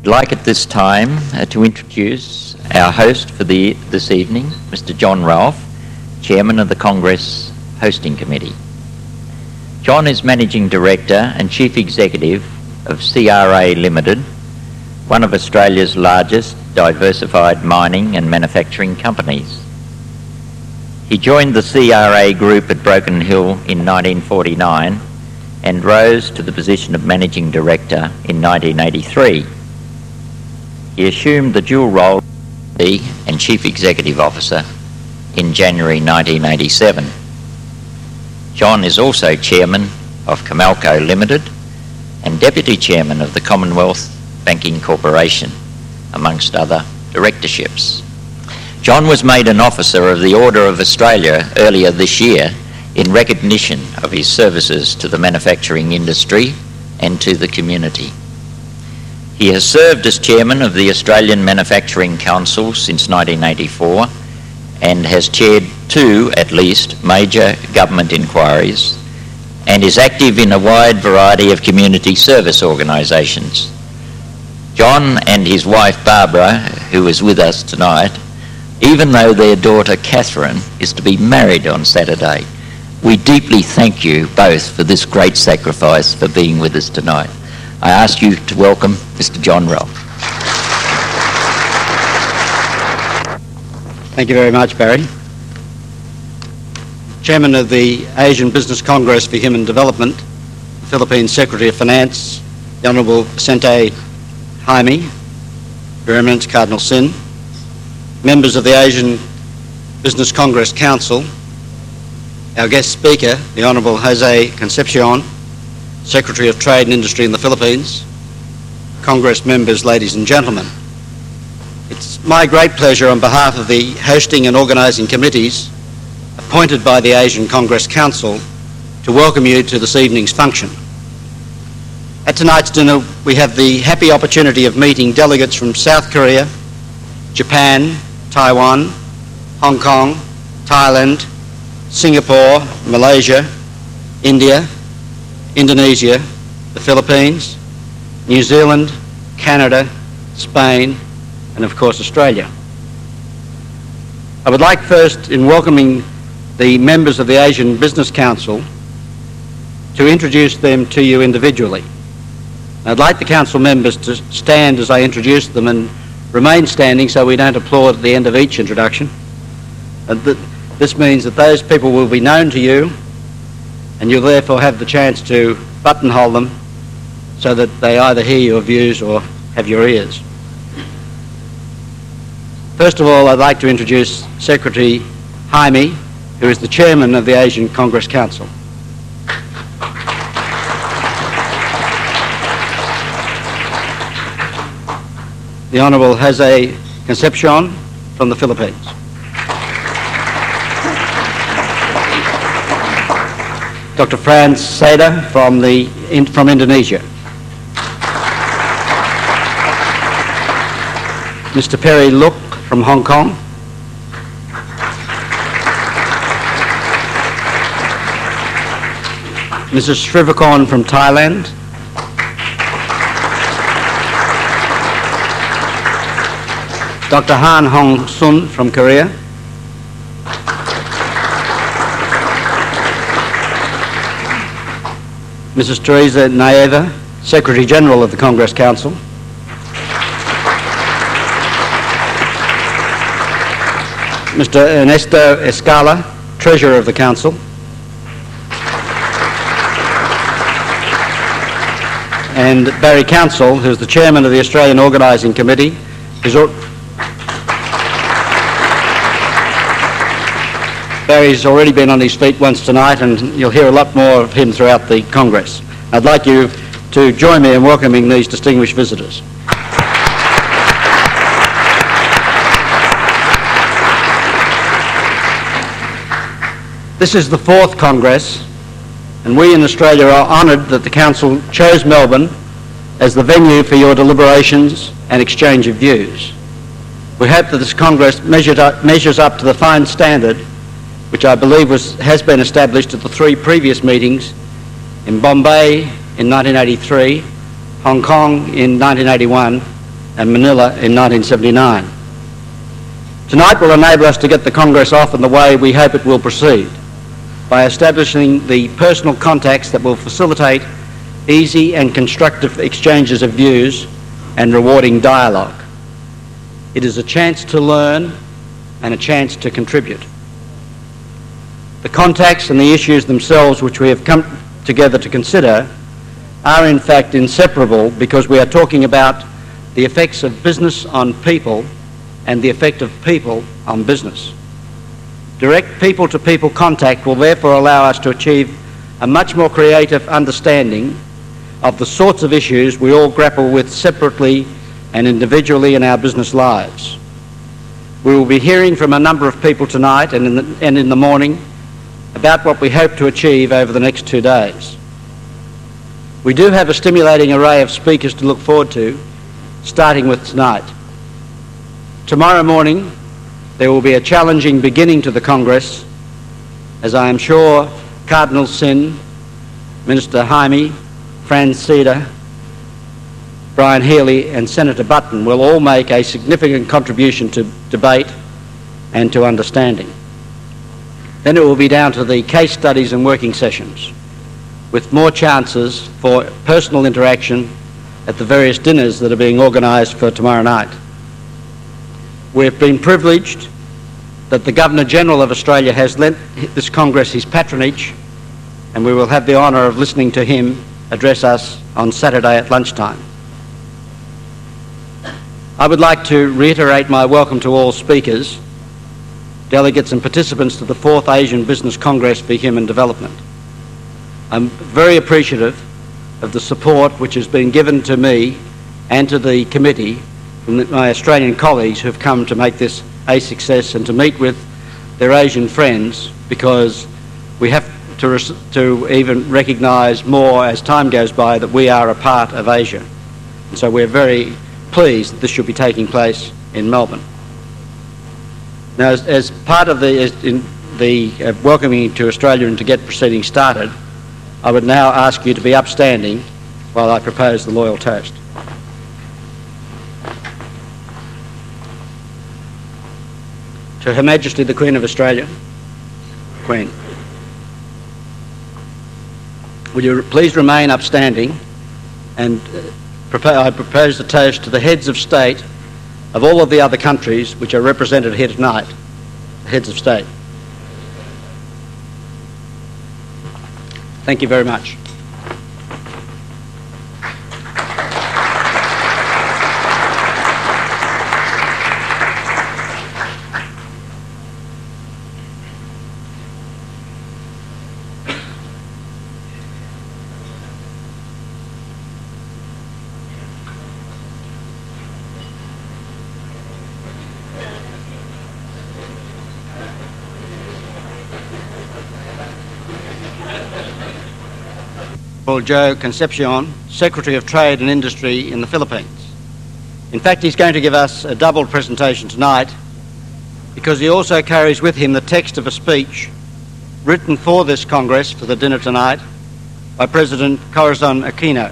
I'd like at this time to introduce our host for this evening, Mr. John Ralph, Chairman of the Congress Hosting Committee. John is Managing Director and Chief Executive of CRA Limited, one of Australia's largest diversified mining and manufacturing companies. He joined the CRA Group at Broken Hill in 1949 and rose to the position of Managing Director in 1983. He assumed the dual role of and Chief Executive Officer in January 1987. John is also Chairman of Comalco Limited and Deputy Chairman of the Commonwealth Banking Corporation, amongst other directorships. John was made an Officer of the Order of Australia earlier this year in recognition of his services to the manufacturing industry and to the community. He has served as Chairman of the Australian Manufacturing Council since 1984 and has chaired 2, at least, major government inquiries and is active in a wide variety of community service organisations. John and his wife Barbara, who is with us tonight, even though their daughter Catherine is to be married on Saturday, we deeply thank you both for this great sacrifice for being with us tonight. I ask you to welcome Mr. John Ralph. Thank you very much, Barry. Chairman of the Asian Business Congress for Human Development, Philippine Secretary of Finance, the Honourable Vicente Jaime, Your Eminence Cardinal Sin, members of the Asian Business Congress Council, our guest speaker, the Honourable Jose Concepcion, Secretary of Trade and Industry in the Philippines, Congress members, ladies and gentlemen. It's my great pleasure on behalf of the hosting and organising committees appointed by the Asian Congress Council to welcome you to this evening's function. At tonight's dinner, we have the happy opportunity of meeting delegates from South Korea, Japan, Taiwan, Hong Kong, Thailand, Singapore, Malaysia, India, Indonesia, the Philippines, New Zealand, Canada, Spain, and of course Australia. I would like first, in welcoming the members of the Asian Business Council, to introduce them to you individually. I'd like the Council members to stand as I introduce them and remain standing so we don't applaud at the end of each introduction. This means that those people will be known to you and you'll therefore have the chance to buttonhole them so that they either hear your views or have your ears. First of all, I'd like to introduce Secretary Jaime, who is the Chairman of the Asian Congress Council. The Honourable Jose Concepcion from the Philippines. Dr. Franz Seda from Indonesia. Mr. Perry Look from Hong Kong. Mrs. Srivakorn from Thailand. Dr. Han Hong Sun from Korea. Mrs. Teresa Naeva, Secretary General of the Congress Council. Mr. Ernesto Escala, Treasurer of the Council. And Barry Council, who's the Chairman of the Australian Organising Committee. Barry's already been on his feet once tonight and you'll hear a lot more of him throughout the Congress. I'd like you to join me in welcoming these distinguished visitors. This is the 4th Congress, and we in Australia are honoured that the Council chose Melbourne as the venue for your deliberations and exchange of views. We hope that this Congress measures up to the fine standard which I believe has been established at the 3 previous meetings in Bombay in 1983, Hong Kong in 1981, and Manila in 1979. Tonight will enable us to get the Congress off in the way we hope it will proceed, by establishing the personal contacts that will facilitate easy and constructive exchanges of views and rewarding dialogue. It is a chance to learn and a chance to contribute. The contacts and the issues themselves which we have come together to consider are in fact inseparable, because we are talking about the effects of business on people and the effect of people on business. Direct people-to-people contact will therefore allow us to achieve a much more creative understanding of the sorts of issues we all grapple with separately and individually in our business lives. We will be hearing from a number of people tonight and in the morning about what we hope to achieve over the next 2 days. We do have a stimulating array of speakers to look forward to, starting with tonight. Tomorrow morning, there will be a challenging beginning to the Congress, as I am sure Cardinal Sin, Minister Jaime, Franz Cedar, Brian Healy and Senator Button will all make a significant contribution to debate and to understanding. Then it will be down to the case studies and working sessions, with more chances for personal interaction at the various dinners that are being organised for tomorrow night. We've been privileged that the Governor-General of Australia has lent this Congress his patronage, and we will have the honour of listening to him address us on Saturday at lunchtime. I would like to reiterate my welcome to all speakers, delegates and participants to the 4th Asian Business Congress for Human Development. I'm very appreciative of the support which has been given to me and to the committee from my Australian colleagues who have come to make this a success and to meet with their Asian friends, because we have to even recognise more as time goes by that we are a part of Asia. And so we're very pleased that this should be taking place in Melbourne. Now, as part of the welcoming to Australia and to get proceedings started, I would now ask you to be upstanding while I propose the loyal toast. To Her Majesty the Queen of Australia. Queen. Will you please remain upstanding, and I propose the toast to the heads of state of all of the other countries which are represented here tonight, the heads of state. Thank you very much. Joe Concepcion, Secretary of Trade and Industry in the Philippines. In fact, he's going to give us a double presentation tonight, because he also carries with him the text of a speech written for this Congress for the dinner tonight by President Corazon Aquino.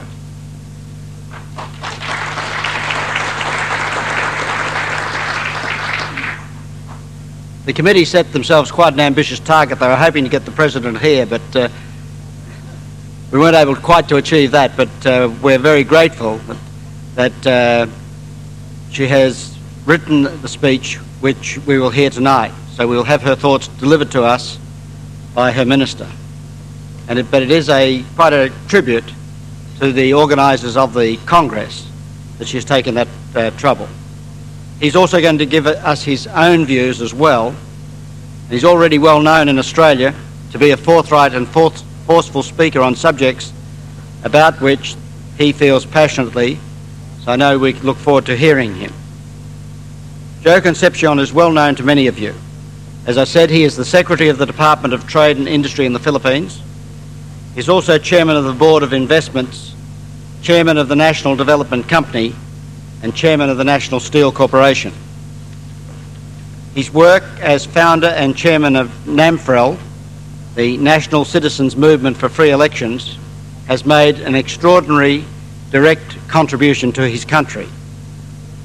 The committee set themselves quite an ambitious target. They were hoping to get the President here, but we weren't able quite to achieve that, but we're very grateful that she has written the speech which we will hear tonight. So we'll have her thoughts delivered to us by her minister. But it is quite a tribute to the organisers of the Congress that she's taken that trouble. He's also going to give us his own views as well. He's already well known in Australia to be a forthright and forceful speaker on subjects about which he feels passionately, so I know we look forward to hearing him. Joe Concepcion is well known to many of you. As I said, he is the Secretary of the Department of Trade and Industry in the Philippines. He's also Chairman of the Board of Investments, Chairman of the National Development Company, and Chairman of the National Steel Corporation. His work as founder and Chairman of NAMFREL, the National Citizens Movement for Free Elections, has made an extraordinary direct contribution to his country.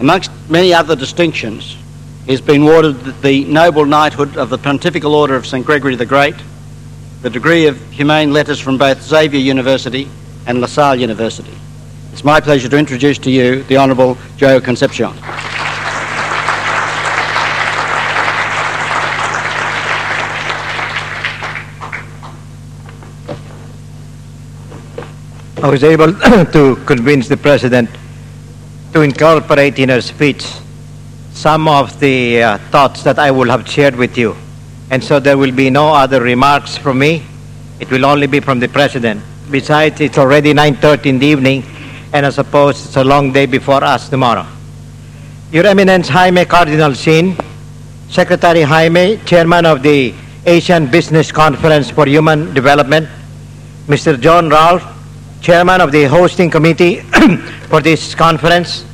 Amongst many other distinctions, he has been awarded the Noble Knighthood of the Pontifical Order of St Gregory the Great, the degree of Humane Letters from both Xavier University and La Salle University. It's my pleasure to introduce to you the Honourable Joe Concepcion. I was able to convince the President to incorporate in her speech some of the thoughts that I will have shared with you. And so there will be no other remarks from me. It will only be from the President. Besides, it's already 9:30 in the evening, and I suppose it's a long day before us tomorrow. Your Eminence Jaime Cardinal Sin, Secretary Jaime, Chairman of the Asian Business Conference for Human Development, Mr. John Ralph, Chairman of the Hosting Committee for this conference,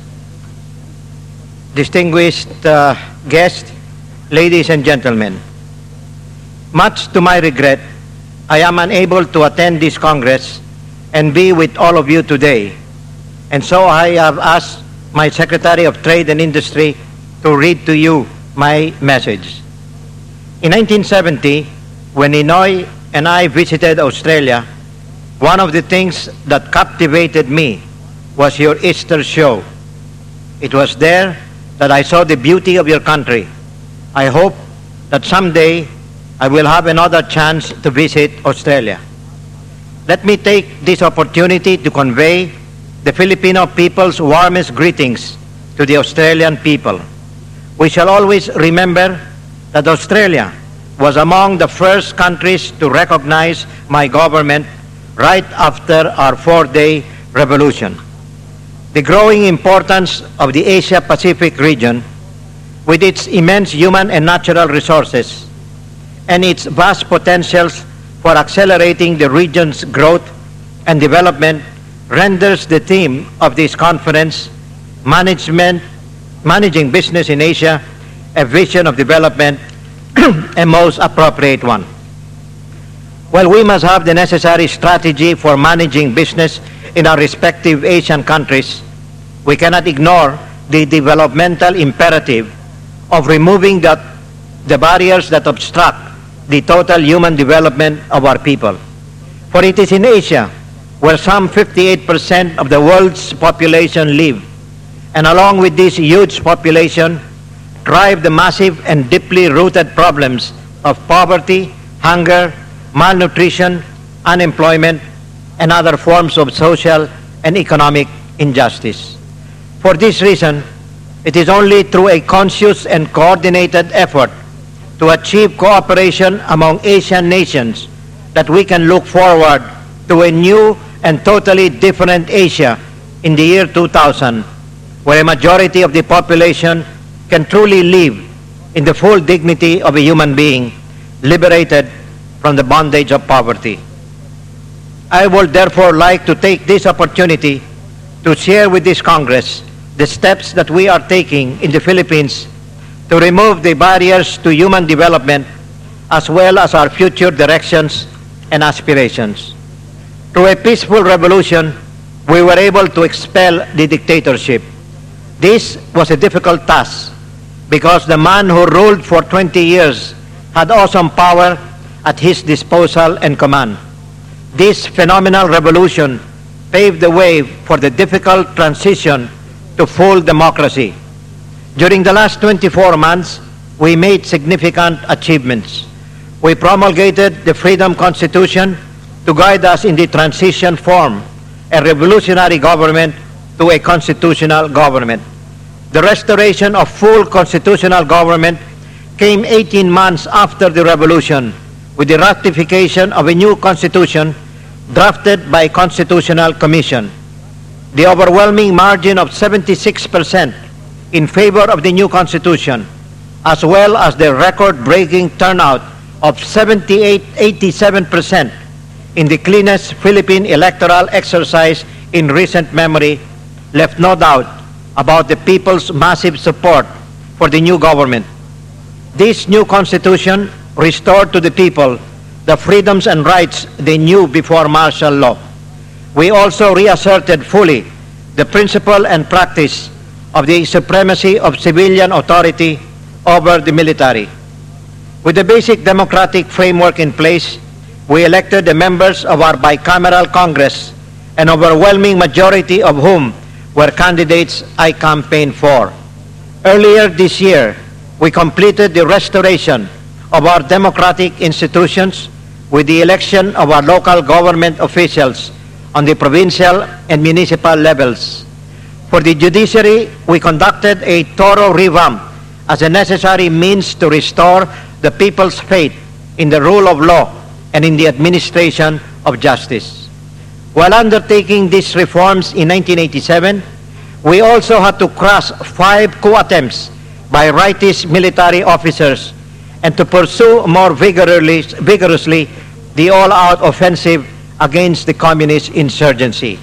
distinguished guests, ladies and gentlemen. Much to my regret, I am unable to attend this Congress and be with all of you today. And so I have asked my Secretary of Trade and Industry to read to you my message. In 1970, when Ninoy and I visited Australia, one of the things that captivated me was your Easter show. It was there that I saw the beauty of your country. I hope that someday I will have another chance to visit Australia. Let me take this opportunity to convey the Filipino people's warmest greetings to the Australian people. We shall always remember that Australia was among the first countries to recognize my government right after our 4-day revolution. The growing importance of the Asia-Pacific region, with its immense human and natural resources, and its vast potentials for accelerating the region's growth and development, renders the theme of this conference, Managing Business in Asia, a vision of development, a most appropriate one. While we must have the necessary strategy for managing business in our respective Asian countries, we cannot ignore the developmental imperative of removing the barriers that obstruct the total human development of our people. For it is in Asia where some 58% of the world's population live, and along with this huge population drive the massive and deeply rooted problems of poverty, hunger, malnutrition, unemployment, and other forms of social and economic injustice. For this reason, it is only through a conscious and coordinated effort to achieve cooperation among Asian nations that we can look forward to a new and totally different Asia in the year 2000, where a majority of the population can truly live in the full dignity of a human being, liberated from the bondage of poverty. I would therefore like to take this opportunity to share with this Congress the steps that we are taking in the Philippines to remove the barriers to human development, as well as our future directions and aspirations. Through a peaceful revolution, we were able to expel the dictatorship. This was a difficult task because the man who ruled for 20 years had awesome power at his disposal and command. This phenomenal revolution paved the way for the difficult transition to full democracy. During the last 24 months, we made significant achievements. We promulgated the Freedom Constitution to guide us in the transition from a revolutionary government to a constitutional government. The restoration of full constitutional government came 18 months after the revolution, with the ratification of a new constitution drafted by a constitutional commission. The overwhelming margin of 76% in favor of the new constitution, as well as the record-breaking turnout of 87% in the cleanest Philippine electoral exercise in recent memory, left no doubt about the people's massive support for the new government. This new constitution restored to the people the freedoms and rights they knew before martial law. We also reasserted fully the principle and practice of the supremacy of civilian authority over the military. With the basic democratic framework in place, we elected the members of our bicameral Congress, an overwhelming majority of whom were candidates I campaigned for. Earlier this year, we completed the restoration of our democratic institutions with the election of our local government officials on the provincial and municipal levels. For the judiciary, we conducted a thorough revamp as a necessary means to restore the people's faith in the rule of law and in the administration of justice. While undertaking these reforms in 1987, we also had to crush 5 coup attempts by rightist military officers and to pursue more vigorously the all-out offensive against the communist insurgency.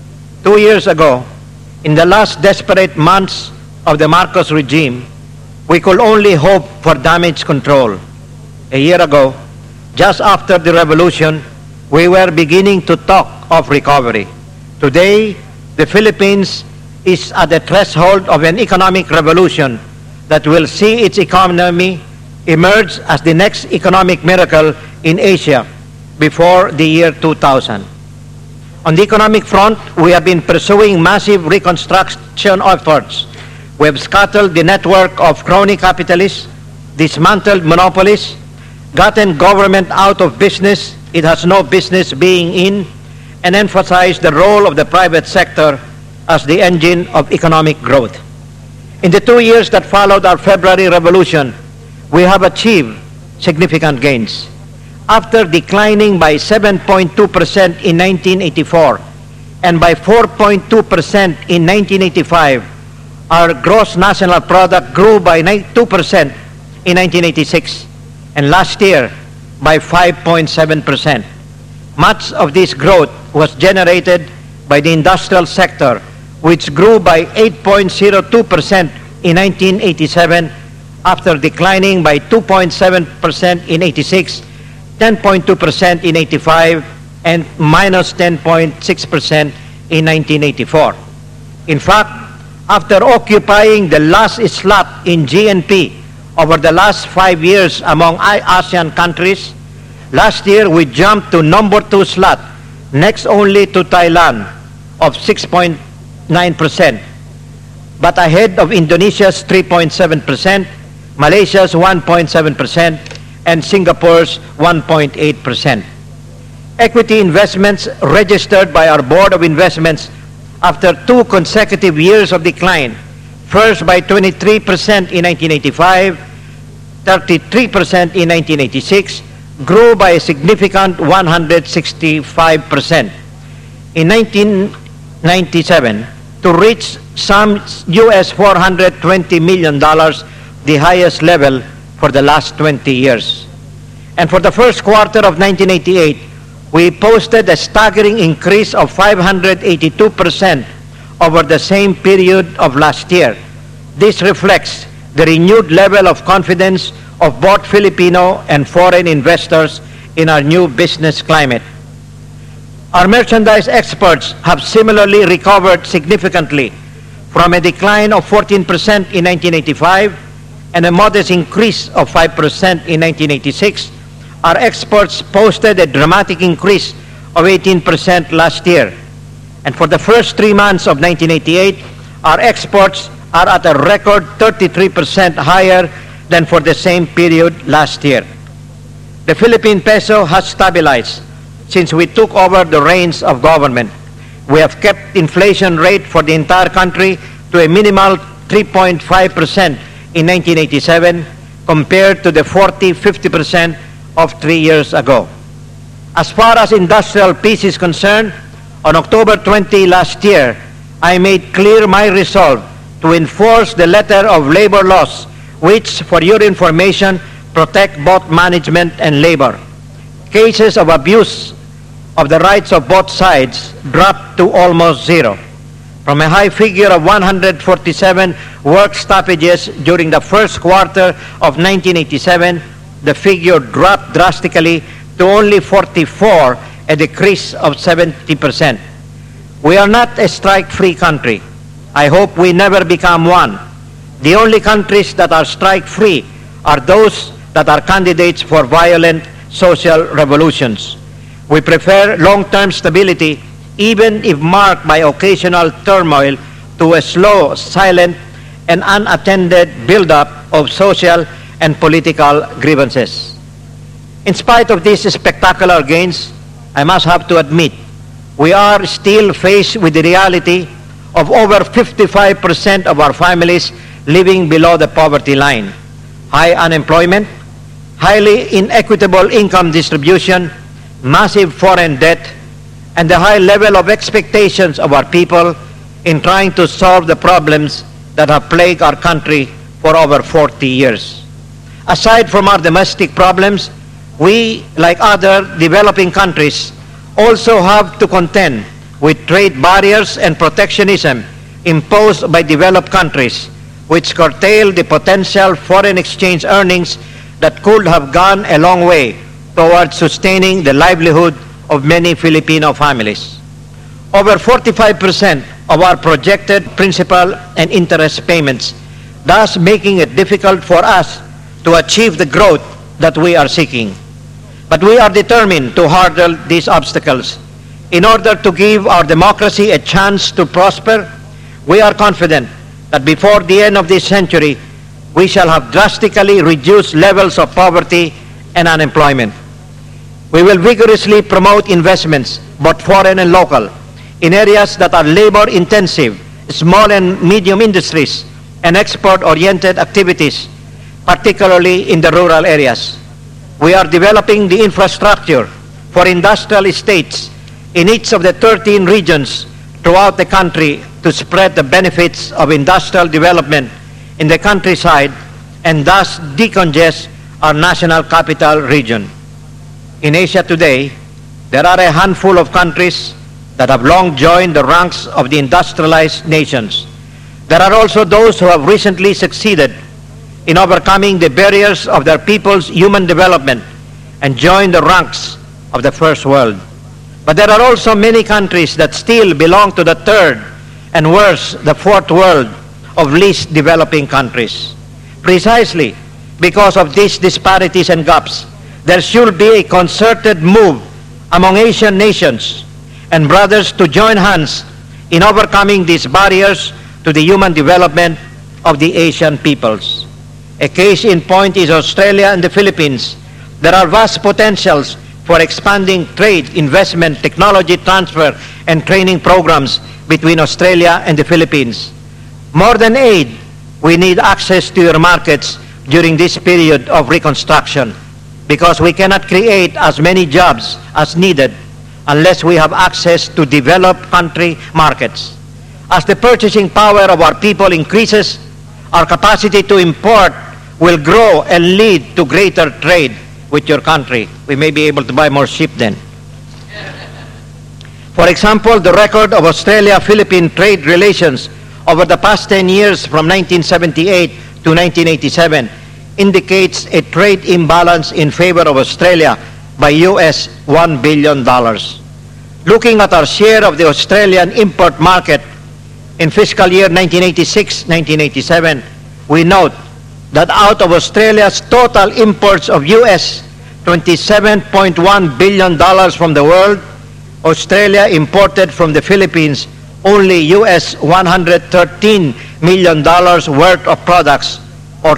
2 years ago, in the last desperate months of the Marcos regime, we could only hope for damage control. A year ago, just after the revolution, we were beginning to talk of recovery. Today, the Philippines is at the threshold of an economic revolution that will see its economy emerge as the next economic miracle in Asia before the year 2000. On the economic front, we have been pursuing massive reconstruction efforts. We have scuttled the network of crony capitalists, dismantled monopolies, gotten government out of business it has no business being in, and emphasized the role of the private sector as the engine of economic growth. In the 2 years that followed our February Revolution, we have achieved significant gains. After declining by 7.2% in 1984 and by 4.2% in 1985, our gross national product grew by 2% in 1986 and last year by 5.7%. Much of this growth was generated by the industrial sector, which grew by 8.02% in 1987 after declining by 2.7% in 86, 10.2% in 85, and minus 10.6% in 1984. In fact, after occupying the last slot in GNP over the last 5 years among ASEAN countries, last year we jumped to number 2 slot, next only to Thailand of 6.9%, but ahead of Indonesia's 3.7%, Malaysia's 1.7%, and Singapore's 1.8%. Equity investments registered by our Board of Investments after 2 consecutive years of decline, first by 23% in 1985, 33% in 1986, grew by a significant 165% in 1997 to reach some US $420 million, the highest level for the last 20 years. And for the first quarter of 1988, we posted a staggering increase of 582% over the same period of last year. This reflects the renewed level of confidence of both Filipino and foreign investors in our new business climate. Our merchandise exports have similarly recovered significantly from a decline of 14% in 1985 and a modest increase of 5% in 1986. Our exports posted a dramatic increase of 18% last year. And for the first 3 months of 1988, our exports are at a record 33% higher than for the same period last year. The Philippine peso has stabilized since we took over the reins of government. We have kept inflation rate for the entire country to a minimal 3.5% in 1987 compared to the 40-50% of 3 years ago. As far as industrial peace is concerned, on October 20 last year, I made clear my resolve to enforce the letter of labor laws, which, for your information, protect both management and labor. Cases of abuse of the rights of both sides dropped to almost zero. From a high figure of 147 work stoppages during the first quarter of 1987, the figure dropped drastically to only 44, a decrease of 70%. We are not a strike-free country. I hope we never become one. The only countries that are strike-free are those that are candidates for violent social revolutions. We prefer long-term stability, even if marked by occasional turmoil, to a slow, silent, and unattended build-up of social and political grievances. In spite of these spectacular gains, I must have to admit, we are still faced with the reality of over 55% of our families living below the poverty line, high unemployment, highly inequitable income distribution, massive foreign debt, and the high level of expectations of our people in trying to solve the problems that have plagued our country for over 40 years. Aside from our domestic problems, we, like other developing countries, also have to contend with trade barriers and protectionism imposed by developed countries, which curtail the potential foreign exchange earnings that could have gone a long way towards sustaining the livelihood of many Filipino families. Over 45% of our projected principal and interest payments, thus making it difficult for us to achieve the growth that we are seeking. But we are determined to hurdle these obstacles. In order to give our democracy a chance to prosper, we are confident that before the end of this century, we shall have drastically reduced levels of poverty and unemployment. We will vigorously promote investments, both foreign and local, in areas that are labor-intensive, small and medium industries, and export-oriented activities, particularly in the rural areas. We are developing the infrastructure for industrial estates in each of the 13 regions throughout the country to spread the benefits of industrial development in the countryside and thus decongest our national capital region. In Asia today, there are a handful of countries that have long joined the ranks of the industrialized nations. There are also those who have recently succeeded in overcoming the barriers of their people's human development and joined the ranks of the first world. But there are also many countries that still belong to the third and worse, the fourth world of least developing countries. Precisely because of these disparities and gaps, there should be a concerted move among Asian nations and brothers to join hands in overcoming these barriers to the human development of the Asian peoples. A case in point is Australia and the Philippines. There are vast potentials for expanding trade, investment, technology transfer, and training programs between Australia and the Philippines. More than aid, we need access to your markets during this period of reconstruction, because we cannot create as many jobs as needed unless we have access to developed country markets. As the purchasing power of our people increases, our capacity to import will grow and lead to greater trade with your country. We may be able to buy more sheep then. For example, the record of Australia-Philippine trade relations over the past 10 years from 1978 to 1987 indicates a trade imbalance in favor of Australia by US $1 billion. Looking at our share of the Australian import market in fiscal year 1986-1987, we note that out of Australia's total imports of US $27.1 billion from the world, Australia imported from the Philippines only US $113 million worth of products, or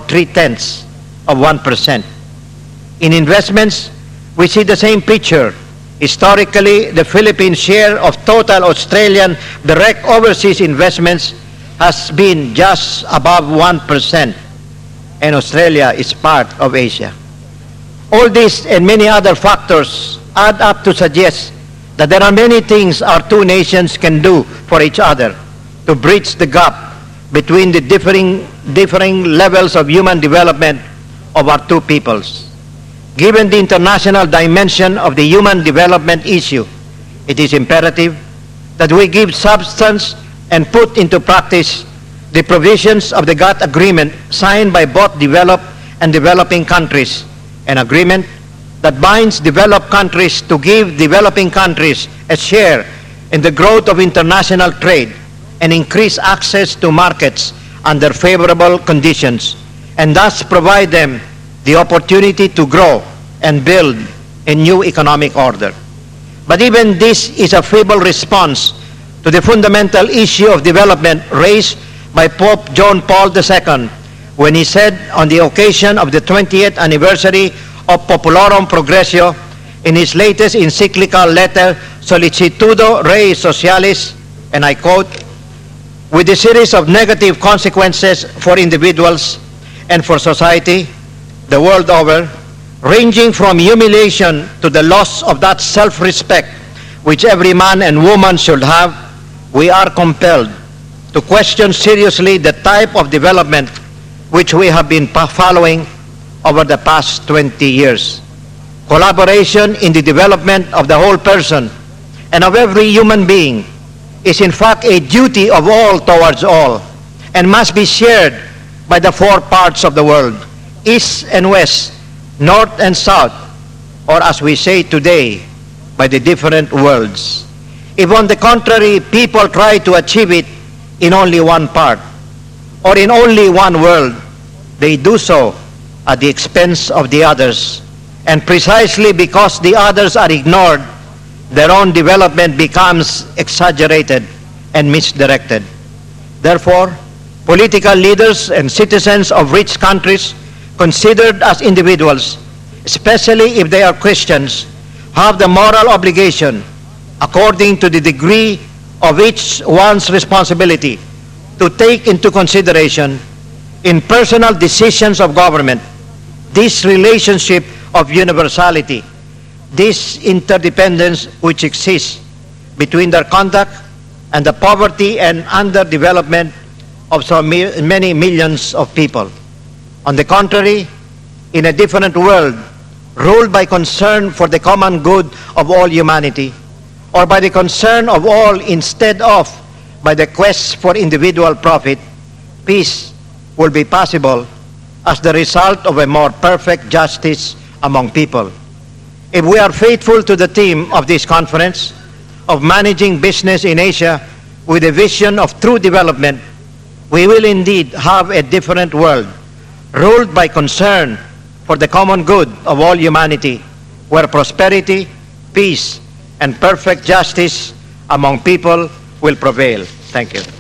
0.3%. In investments, we see the same picture. Historically, the Philippines' share of total Australian direct overseas investments has been just above 1%, and Australia is part of Asia. All these and many other factors add up to suggest that there are many things our two nations can do for each other to bridge the gap between the differing levels of human development of our two peoples. Given the international dimension of the human development issue, it is imperative that we give substance and put into practice the provisions of the GATT agreement signed by both developed and developing countries, an agreement that binds developed countries to give developing countries a share in the growth of international trade and increase access to markets under favorable conditions, and thus provide them the opportunity to grow and build a new economic order. But even this is a feeble response to the fundamental issue of development raised by Pope John Paul II when he said on the occasion of the 20th anniversary of Populorum Progressio in his latest encyclical letter Solicitudo Rei Socialis, and I quote, "With a series of negative consequences for individuals and for society the world over, ranging from humiliation to the loss of that self-respect which every man and woman should have, we are compelled to question seriously the type of development which we have been following over the past 20 years. Collaboration in the development of the whole person and of every human being is in fact a duty of all towards all, and must be shared by the four parts of the world, East and West, North and South, or as we say today, by the different worlds. If on the contrary, people try to achieve it in only one part, or in only one world, they do so at the expense of the others. And precisely because the others are ignored, their own development becomes exaggerated and misdirected. Therefore, political leaders and citizens of rich countries, considered as individuals, especially if they are Christians, have the moral obligation, according to the degree of each one's responsibility, to take into consideration in personal decisions of government this relationship of universality, this interdependence which exists between their conduct and the poverty and underdevelopment of so many millions of people. On the contrary, in a different world, ruled by concern for the common good of all humanity, or by the concern of all instead of by the quest for individual profit, peace will be possible as the result of a more perfect justice among people. If we are faithful to the theme of this conference, of managing business in Asia with a vision of true development, we will indeed have a different world, ruled by concern for the common good of all humanity, where prosperity, peace, and perfect justice among people will prevail. Thank you.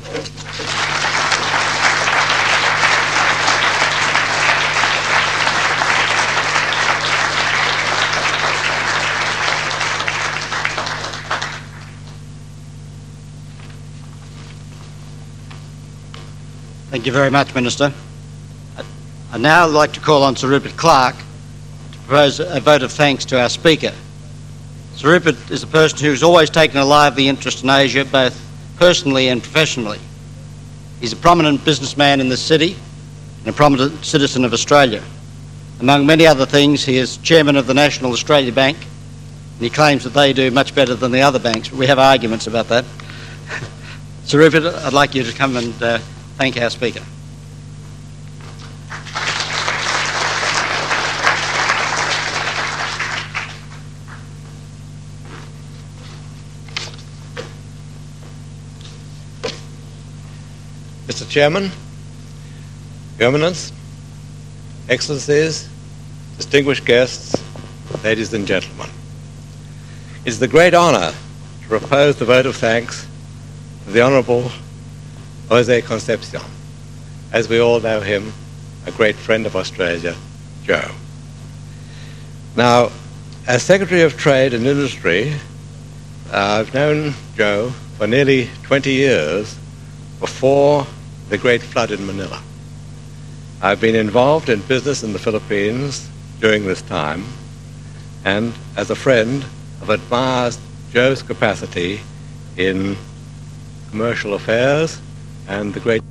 Thank you very much, Minister. I'd now like to call on Sir Rupert Clarke to propose a vote of thanks to our Speaker. Sir Rupert is a person who's always taken a lively interest in Asia, both personally and professionally. He's a prominent businessman in the city and a prominent citizen of Australia. Among many other things, he is chairman of the National Australia Bank, and he claims that they do much better than the other banks, but we have arguments about that. Sir Rupert, I'd like you to come and thank our Speaker. Mr. Chairman, Your Eminence, Excellencies, distinguished guests, ladies and gentlemen. It is a great honour to propose the vote of thanks to the Honourable Jose Concepcion, as we all know him, a great friend of Australia, Joe. Now, as Secretary of Trade and Industry, I've known Joe for nearly 20 years before the Great Flood in Manila. I've been involved in business in the Philippines during this time, and as a friend, I've admired Joe's capacity in commercial affairs and the great